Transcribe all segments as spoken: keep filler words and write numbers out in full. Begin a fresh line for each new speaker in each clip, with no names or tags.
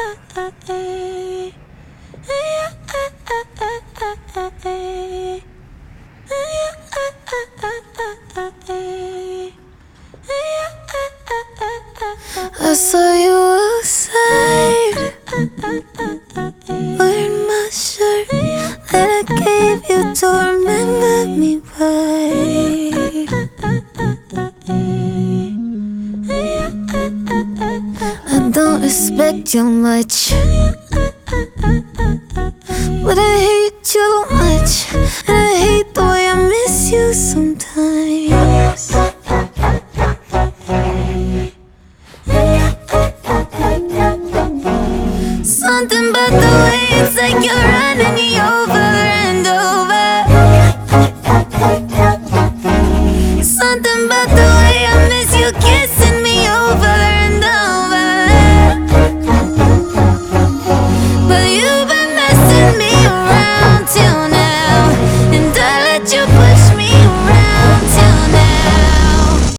I saw you outside, wearing my shirt that I gave you to remember me by. I don't respect you much, but I hate you much, and I hate the way I miss you sometimes. Something about the way it's like you're running me over and over. Something about the way I miss you kissing me over and over. But you've been messing me around till now, and I let you push me around till now.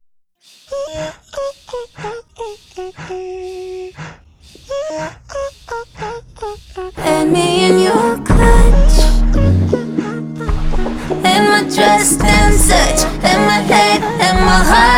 And me in your clutch, and my trust and such, and my head and my heart.